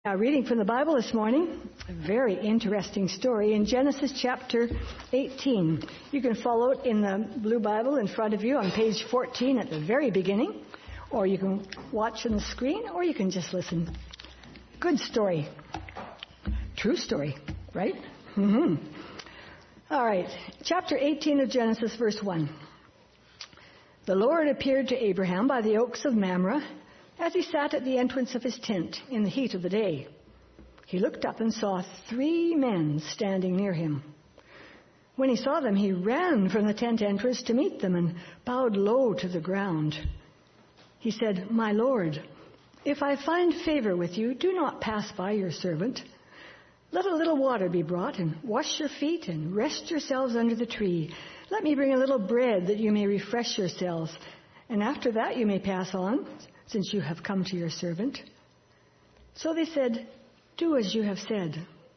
Reading from the Bible this morning, a very interesting story in Genesis chapter 18. You can follow it in the blue Bible in front of you on page 14 at the very beginning, or you can watch on the screen, or you can just listen. Good story. True story, right? Mm-hmm. All right, chapter 18 of Genesis, verse 1. The Lord appeared to Abraham by the oaks of Mamre, as he sat at the entrance of his tent in the heat of the day. He looked up and saw 3 men standing near him. When he saw them, he ran from the tent entrance to meet them and bowed low to the ground. He said, "My Lord, if I find favor with you, do not pass by your servant. Let a little water be brought, and wash your feet, and rest yourselves under the tree. Let me bring a little bread that you may refresh yourselves, and after that you may pass on, since you have come to your servant." So they said, "Do as you have said."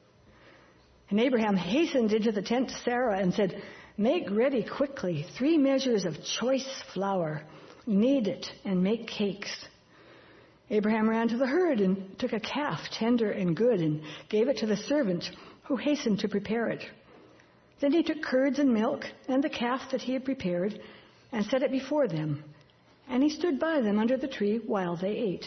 And Abraham hastened into the tent to Sarah and said, "Make ready quickly 3 measures of choice flour. Knead it and make cakes." Abraham ran to the herd and took a calf, tender and good, and gave it to the servant, who hastened to prepare it. Then he took curds and milk and the calf that he had prepared and set it before them. And he stood by them under the tree while they ate.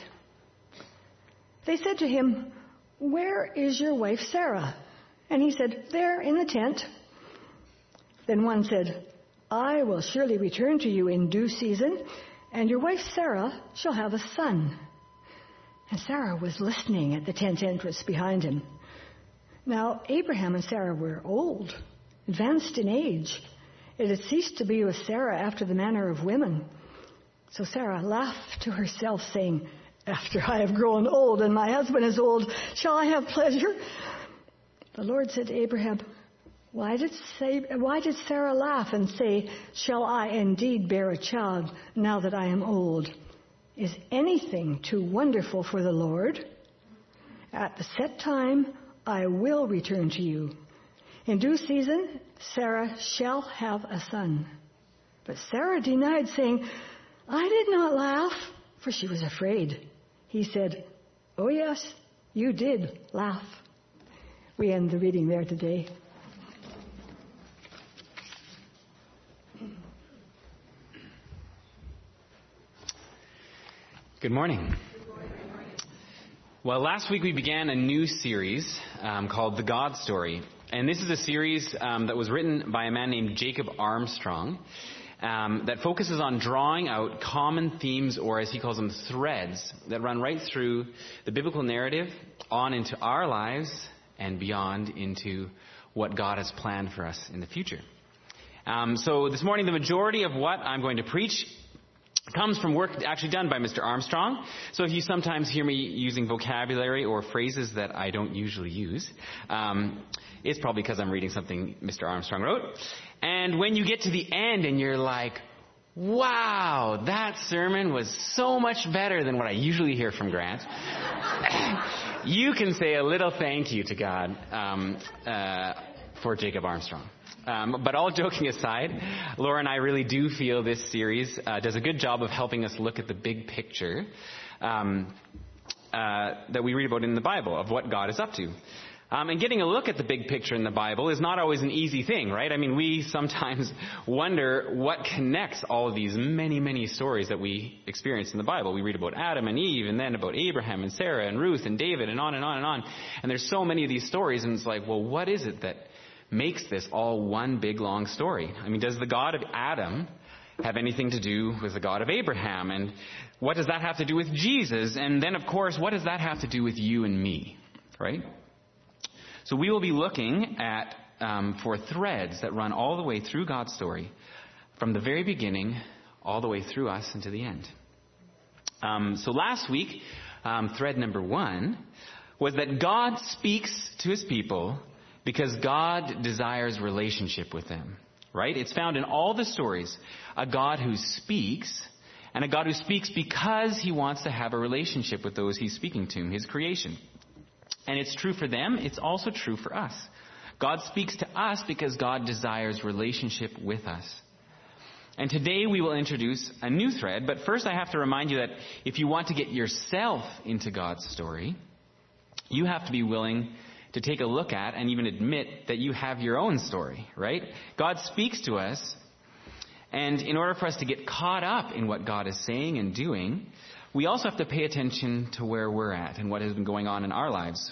They said to him, "Where is your wife Sarah?" And he said, "There in the tent." Then one said, "I will surely return to you in due season, and your wife Sarah shall have a son." And Sarah was listening at the tent entrance behind him. Now Abraham and Sarah were old, advanced in age. It had ceased to be with Sarah after the manner of women. So Sarah laughed to herself, saying, "After I have grown old and my husband is old, shall I have pleasure?" The Lord said to Abraham, Why did Sarah laugh and say, "Shall I indeed bear a child now that I am old?" Is anything too wonderful for the Lord? At the set time, I will return to you. In due season, Sarah shall have a son. But Sarah denied, saying, "I did not laugh," for she was afraid. He said, "Oh yes, you did laugh." We end the reading there today. Good morning. Well, last week we began a new series called The God Story. And this is a series that was written by a man named Jacob Armstrong that focuses on drawing out common themes, or as he calls them, threads, that run right through the biblical narrative on into our lives and beyond into what God has planned for us in the future. So this morning, the majority of what I'm going to preach comes from work actually done by Mr. Armstrong. So if you sometimes hear me using vocabulary or phrases that I don't usually use, it's probably because I'm reading something Mr. Armstrong wrote. And when you get to the end and you're like, "Wow, that sermon was so much better than what I usually hear from Grant," you can say a little thank you to God for Jacob Armstrong. But all joking aside, Laura and I really do feel this series does a good job of helping us look at the big picture that we read about in the Bible of what God is up to. And getting a look at the big picture in the Bible is not always an easy thing, right? I mean, we sometimes wonder what connects all of these many, many stories that we experience in the Bible. We read about Adam and Eve, and then about Abraham and Sarah and Ruth and David, and on and on and on. And there's so many of these stories, and it's like, well, what is it that makes this all one big long story? I mean, does the God of Adam have anything to do with the God of Abraham? And what does that have to do with Jesus? And then, of course, what does that have to do with you and me, right? So we will be looking at for threads that run all the way through God's story, from the very beginning all the way through us and to the end. So last week, thread number 1 was that God speaks to his people because God desires relationship with them, right? It's found in all the stories, a God who speaks, and a God who speaks because he wants to have a relationship with those he's speaking to, his creation. And it's true for them. It's also true for us. God speaks to us because God desires relationship with us. And today we will introduce a new thread. But first I have to remind you that if you want to get yourself into God's story, You have to be willing to take a look at and even admit that you have your own story, right? God speaks to us, and in order for us to get caught up in what God is saying and doing, we also have to pay attention to where we're at and what has been going on in our lives.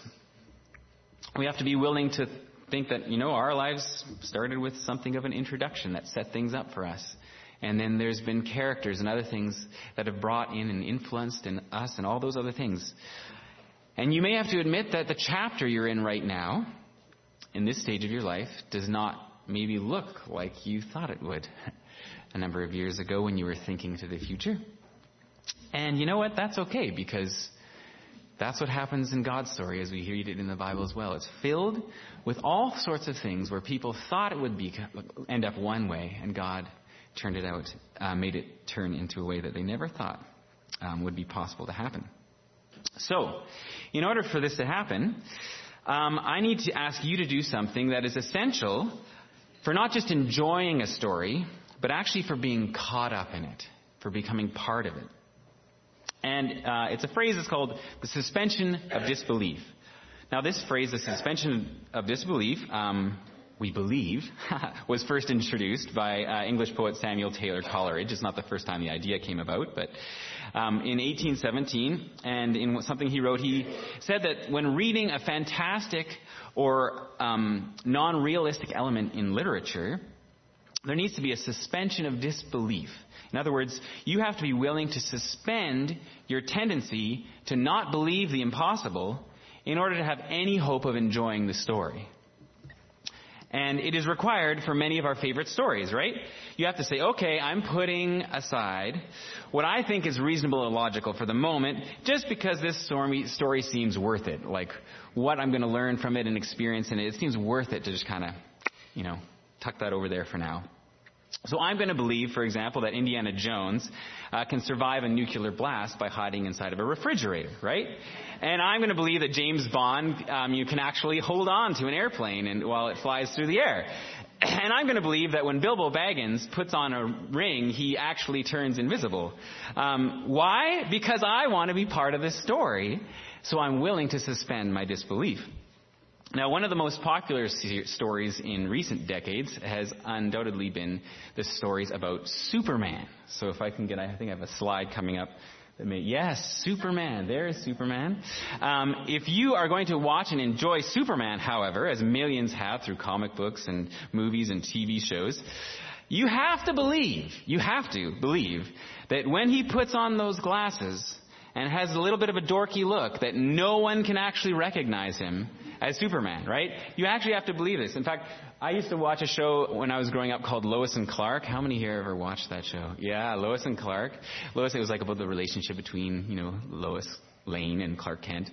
We have to be willing to think that, our lives started with something of an introduction that set things up for us. And then there's been characters and other things that have brought in and influenced in us and all those other things. And you may have to admit that the chapter you're in right now, in this stage of your life, does not maybe look like you thought it would a number of years ago when you were thinking to the future. And you know what? That's okay, because that's what happens in God's story as we read it in the Bible as well. It's filled with all sorts of things where people thought it would end up one way, and God turned it out, made it turn into a way that they never thought would be possible to happen. So, in order for this to happen, I need to ask you to do something that is essential for not just enjoying a story, but actually for being caught up in it, for becoming part of it. And it's a phrase that's called the suspension of disbelief. Now, this phrase, the suspension of disbelief, we believe, was first introduced by English poet Samuel Taylor Coleridge. It's not the first time the idea came about, but in 1817, and in something he wrote, he said that when reading a fantastic or non-realistic element in literature, there needs to be a suspension of disbelief. In other words, you have to be willing to suspend your tendency to not believe the impossible in order to have any hope of enjoying the story. And it is required for many of our favorite stories, right? You have to say, okay, I'm putting aside what I think is reasonable and logical for the moment, just because this story seems worth it. Like, what I'm going to learn from it and experience in it, it seems worth it to just kind of, tuck that over there for now. So I'm going to believe, for example, that Indiana Jones can survive a nuclear blast by hiding inside of a refrigerator, right? And I'm going to believe that James Bond, you can actually hold on to an airplane and while it flies through the air. And I'm going to believe that when Bilbo Baggins puts on a ring, he actually turns invisible. Why? Because I want to be part of this story, so I'm willing to suspend my disbelief. Now, one of the most popular stories in recent decades has undoubtedly been the stories about Superman. So if I can get, I think I have a slide coming up. Yes, Superman. There's Superman. If you are going to watch and enjoy Superman, however, as millions have through comic books and movies and TV shows, you have to believe that when he puts on those glasses and has a little bit of a dorky look, that no one can actually recognize him as Superman, right? You actually have to believe this. In fact, I used to watch a show when I was growing up called Lois and Clark. How many here ever watched that show? Yeah, Lois and Clark. Lois, it was like about the relationship between, Lois Lane and Clark Kent.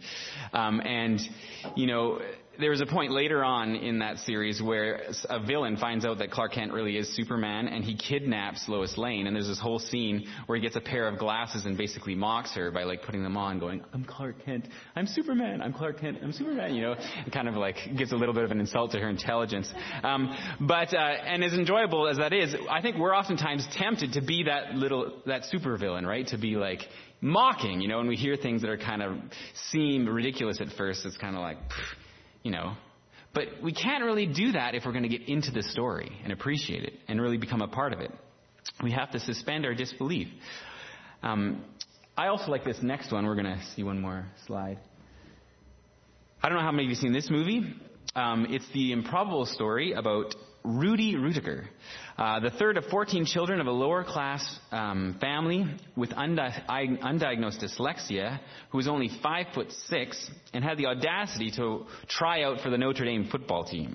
There was a point later on in that series where a villain finds out that Clark Kent really is Superman, and he kidnaps Lois Lane. And there's this whole scene where he gets a pair of glasses and basically mocks her by putting them on, going, "I'm Clark Kent, I'm Superman, I'm Clark Kent, I'm Superman," and kind of gives a little bit of an insult to her intelligence. And as enjoyable as that is, I think we're oftentimes tempted to be that supervillain, right? To be mocking, when we hear things that are kind of seem ridiculous at first, it's kind of but we can't really do that if we're going to get into the story and appreciate it and really become a part of it. We have to suspend our disbelief. I also like this next one. We're going to see one more slide. I don't know how many of you have seen this movie. It's the improbable story about Rudy Ruettiger, the third of 14 children of a lower-class family with undiagnosed dyslexia, who was only 5'6" and had the audacity to try out for the Notre Dame football team.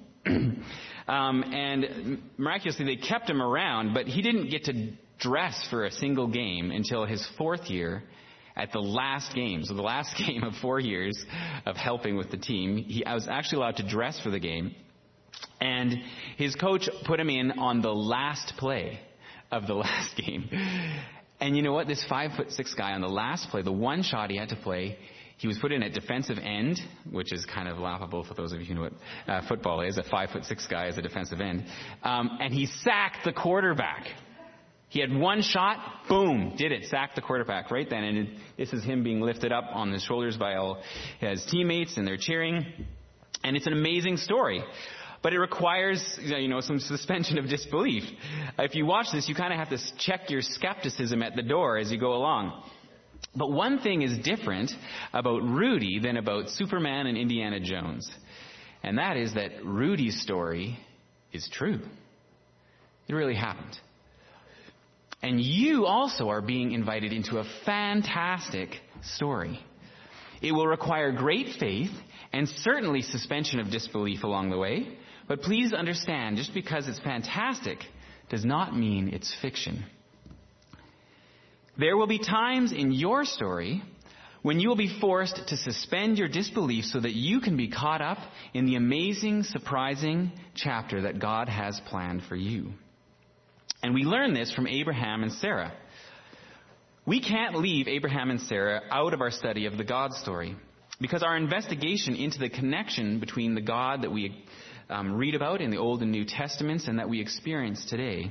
And miraculously, they kept him around, but he didn't get to dress for a single game until his fourth year at the last game. So the last game of 4 years of helping with the team, I was actually allowed to dress for the game. And his coach put him in on the last play of the last game. And you know what? This 5'6" guy on the last play, the one shot he had to play, he was put in at defensive end, which is kind of laughable for those of you who know what football is. A 5'6" guy as a defensive end. And he sacked the quarterback. He had one shot, boom, did it, sacked the quarterback right then. And this is him being lifted up on his shoulders by all his teammates, and they're cheering. And it's an amazing story. But it requires, some suspension of disbelief. If you watch this, you kind of have to check your skepticism at the door as you go along. But one thing is different about Rudy than about Superman and Indiana Jones. And that is that Rudy's story is true. It really happened. And you also are being invited into a fantastic story. It will require great faith and certainly suspension of disbelief along the way. But please understand, just because it's fantastic does not mean it's fiction. There will be times in your story when you will be forced to suspend your disbelief so that you can be caught up in the amazing, surprising chapter that God has planned for you. And we learn this from Abraham and Sarah. We can't leave Abraham and Sarah out of our study of the God story, because our investigation into the connection between the God that we read about in the Old and New Testaments and that we experience today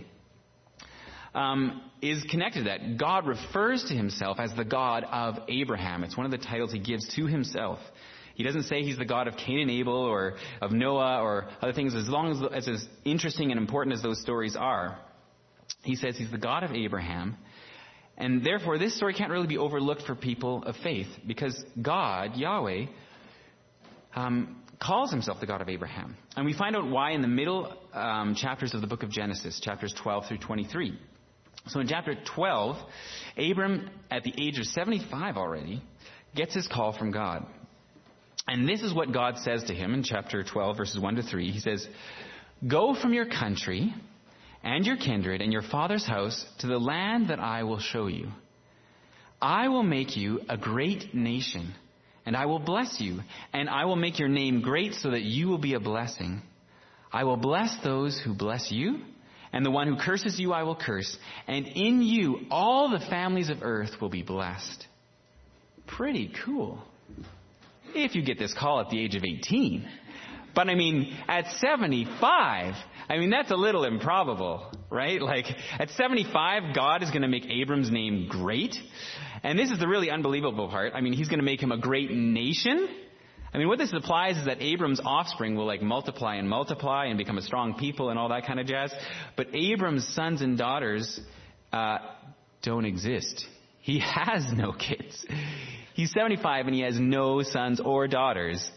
is connected to that. God refers to himself as the God of Abraham. It's one of the titles he gives to himself. He doesn't say he's the God of Cain and Abel or of Noah or other things, as interesting and important as those stories are. He says he's the God of Abraham. And therefore, this story can't really be overlooked for people of faith, because God, Yahweh, calls himself the God of Abraham. And we find out why in the middle chapters of the book of Genesis, chapters 12 through 23. So in chapter 12, Abram, at the age of 75 already, gets his call from God. And this is what God says to him in chapter 12, verses 1 to 3. He says, "Go from your country and your kindred and your father's house to the land that I will show you. I will make you a great nation, and I will bless you, and I will make your name great so that you will be a blessing. I will bless those who bless you, and the one who curses you I will curse, and in you all the families of earth will be blessed." Pretty cool. If you get this call at the age of 18. But at 75, that's a little improbable, right? At 75, God is going to make Abram's name great. And this is the really unbelievable part. He's going to make him a great nation. What this implies is that Abram's offspring will multiply and become a strong people and all that kind of jazz. But Abram's sons and daughters don't exist. He has no kids. He's 75 and he has no sons or daughters.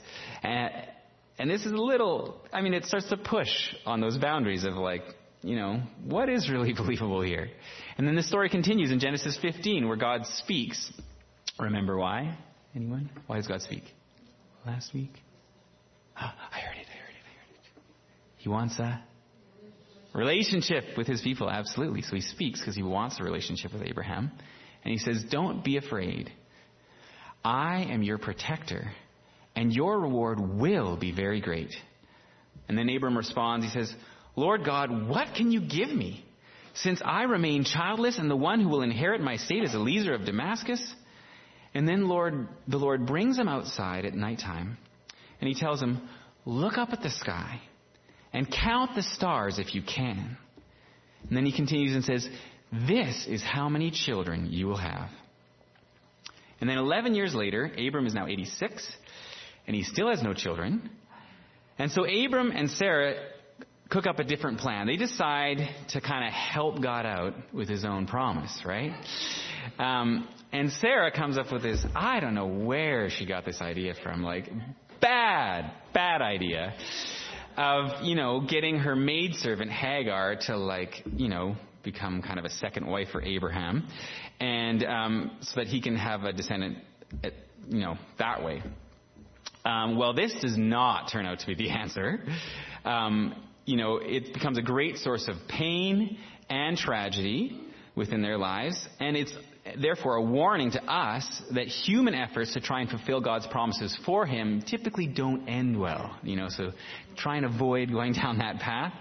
And this is a little, it starts to push on those boundaries of what is really believable here? And then the story continues in Genesis 15 where God speaks. Remember why? Anyone? Why does God speak? Last week? I heard it. He wants a relationship with his people, absolutely. So he speaks because he wants a relationship with Abraham. And he says, "Don't be afraid. I am your protector, and your reward will be very great." And then Abram responds, he says, "Lord God, what can you give me? Since I remain childless, and the one who will inherit my state is Eliezer of Damascus." And then the Lord brings him outside at nighttime, and he tells him, "Look up at the sky and count the stars if you can." And then he continues and says, "This is how many children you will have." And then 11 years later, Abram is now 86, and he still has no children. And so Abram and Sarah cook up a different plan. They decide to kind of help God out with his own promise, right? And Sarah comes up with this, I don't know where she got this idea from, bad idea of, getting her maidservant Hagar to become kind of a second wife for Abraham, and so that he can have a descendant, that way. Well, this does not turn out to be the answer. It becomes a great source of pain and tragedy within their lives, and it's therefore a warning to us that human efforts to try and fulfill God's promises for him typically don't end well. So try and avoid going down that path.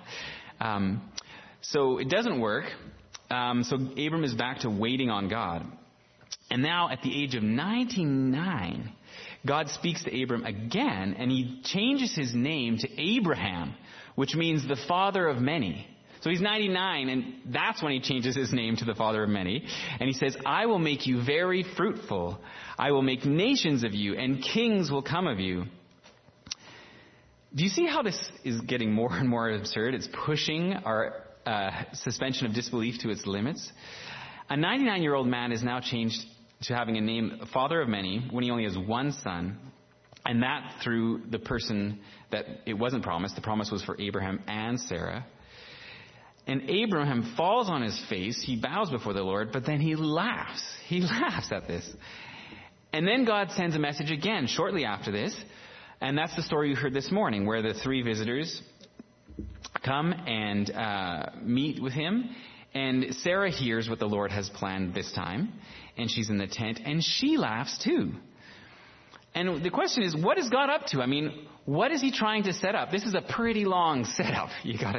So it doesn't work. So Abram is back to waiting on God. And now at the age of 99, God speaks to Abram again, and he changes his name to Abraham, which means the father of many. So he's 99, and that's when he changes his name to the father of many. And he says, I will make you very fruitful. I will make nations of you, and kings will come of you. Do you see how this is getting more and more absurd? It's pushing our suspension of disbelief to its limits. A 99-year-old man is now changed to having a name, father of many, when he only has one son. And that through the person that it wasn't promised. The promise was for Abraham and Sarah. And Abraham falls on his face. He bows before the Lord, but then he laughs. He laughs at this. And then God sends a message again shortly after this. And that's the story you heard this morning, where the three visitors come and meet with him. And Sarah hears what the Lord has planned this time. And she's in the tent, and she laughs too. And the question is, what is God up to? I mean, what is he trying to set up? This is a pretty long setup.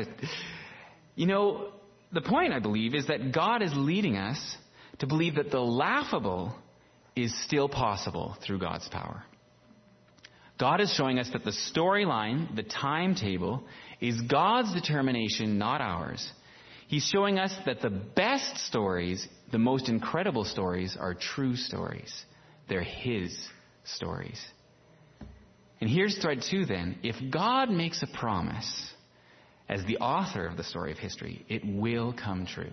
The point, I believe, is that God is leading us to believe that the laughable is still possible through God's power. God is showing us that the storyline, the timetable, is God's determination, not ours. He's showing us that the best stories, the most incredible stories, are true stories. They're his stories. And here's thread 2 then. If God makes a promise as the author of the story of history, it will come true.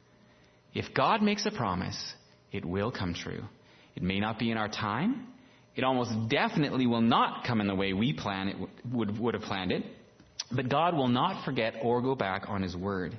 If God makes a promise, it will come true. It may not be in our time. It almost definitely will not come in the way we plan it would have planned it. But God will not forget or go back on his word.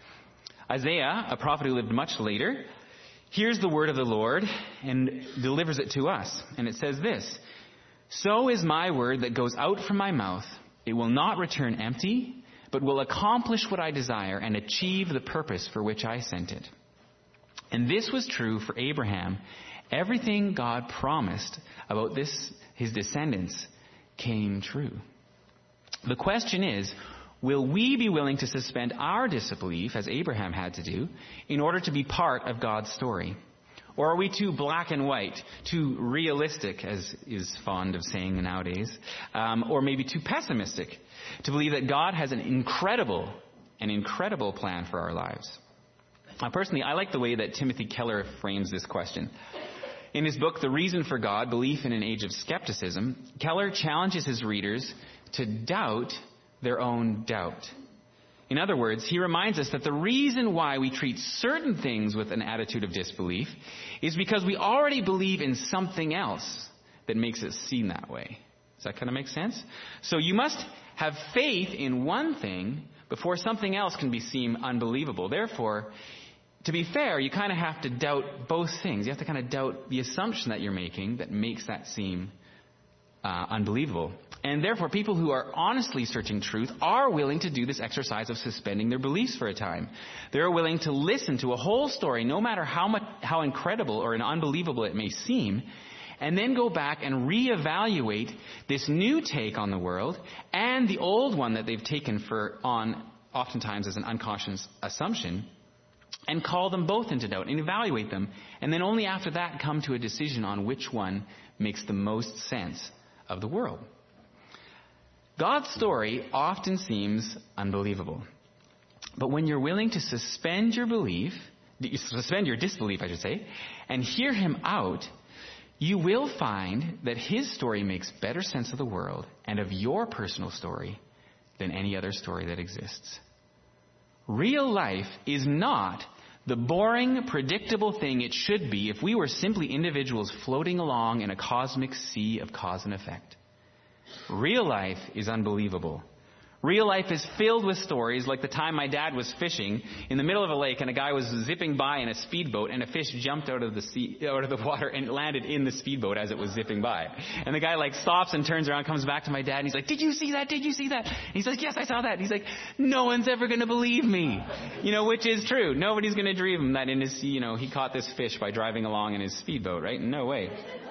Isaiah, a prophet who lived much later, hears the word of the Lord and delivers it to us. And it says this, "So is my word that goes out from my mouth. It will not return empty, but will accomplish what I desire and achieve the purpose for which I sent it." And this was true for Abraham. Everything God promised about his descendants, came true. The question is, will we be willing to suspend our disbelief, as Abraham had to do, in order to be part of God's story? Or are we too black and white, too realistic, as is fond of saying nowadays, or maybe too pessimistic, to believe that God has an incredible plan for our lives? Personally, I like the way that Timothy Keller frames this question. In his book, The Reason for God, Belief in an Age of Skepticism, Keller challenges his readers to doubt their own doubt. In other words, he reminds us that the reason why we treat certain things with an attitude of disbelief is because we already believe in something else that makes it seem that way. Does that kind of make sense? So you must have faith in one thing before something else can be seen unbelievable. Therefore, to be fair, you kind of have to doubt both things. You have to kind of doubt the assumption that you're making that makes that seem unbelievable. And therefore, people who are honestly searching truth are willing to do this exercise of suspending their beliefs for a time. They're willing to listen to a whole story, no matter how incredible or unbelievable it may seem, and then go back and reevaluate this new take on the world and the old one that they've taken on oftentimes as an unconscious assumption, and call them both into doubt and evaluate them. And then only after that come to a decision on which one makes the most sense of the world. God's story often seems unbelievable. But when you're willing to suspend your disbelief, and hear him out, you will find that his story makes better sense of the world and of your personal story than any other story that exists. Real life is not the boring, predictable thing it should be if we were simply individuals floating along in a cosmic sea of cause and effect. Real life is unbelievable. Real life is filled with stories like the time my dad was fishing in the middle of a lake and a guy was zipping by in a speedboat and a fish jumped out of the water and landed in the speedboat as it was zipping by. And the guy stops and turns around, comes back to my dad and he's like, "Did you see that? Did you see that?" And he's like, "Yes, I saw that." And he's like, "No one's ever going to believe me." Which is true. Nobody's going to dream that he caught this fish by driving along in his speedboat, right? No way.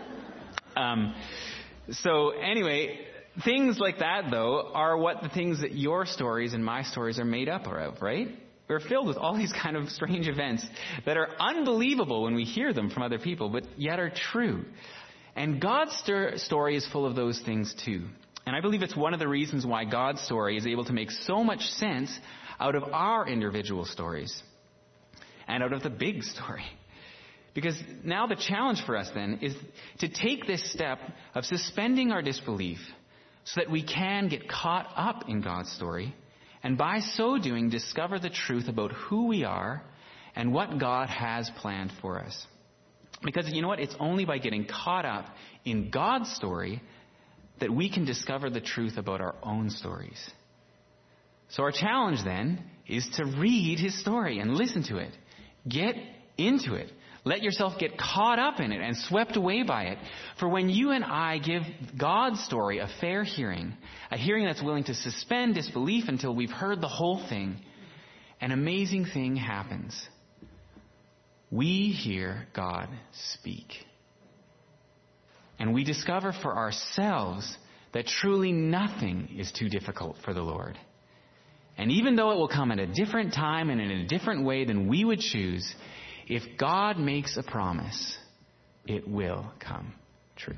So anyway, things like that, though, are what the things that your stories and my stories are made up of, right? We're filled with all these kind of strange events that are unbelievable when we hear them from other people, but yet are true. And God's story is full of those things too. And I believe it's one of the reasons why God's story is able to make so much sense out of our individual stories and out of the big story. Because now the challenge for us then is to take this step of suspending our disbelief so that we can get caught up in God's story, and by so doing discover the truth about who we are and what God has planned for us. Because you know what? It's only by getting caught up in God's story that we can discover the truth about our own stories. So our challenge then is to read his story and listen to it. Get into it. Let yourself get caught up in it and swept away by it. For when you and I give God's story a fair hearing, a hearing that's willing to suspend disbelief until we've heard the whole thing, an amazing thing happens. We hear God speak. And we discover for ourselves that truly nothing is too difficult for the Lord. And even though it will come at a different time and in a different way than we would choose, if God makes a promise, it will come true.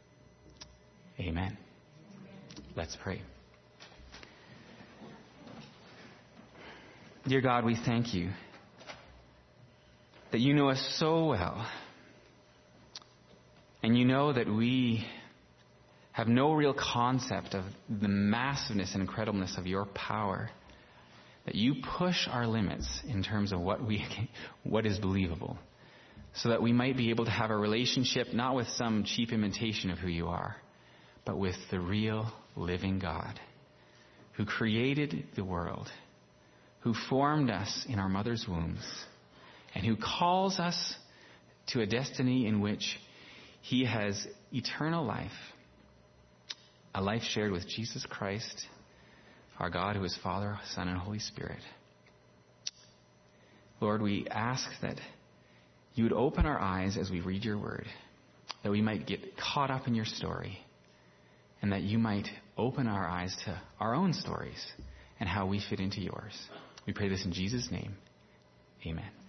Amen. Let's pray. Dear God, we thank you that you know us so well. And you know that we have no real concept of the massiveness and incredibleness of your power. That you push our limits in terms of what is believable, so that we might be able to have a relationship not with some cheap imitation of who you are, but with the real living God who created the world, who formed us in our mother's wombs, and who calls us to a destiny in which he has eternal life, a life shared with Jesus Christ, our God who is Father, Son, and Holy Spirit. Lord, we ask that you would open our eyes as we read your word, that we might get caught up in your story, and that you might open our eyes to our own stories and how we fit into yours. We pray this in Jesus' name. Amen.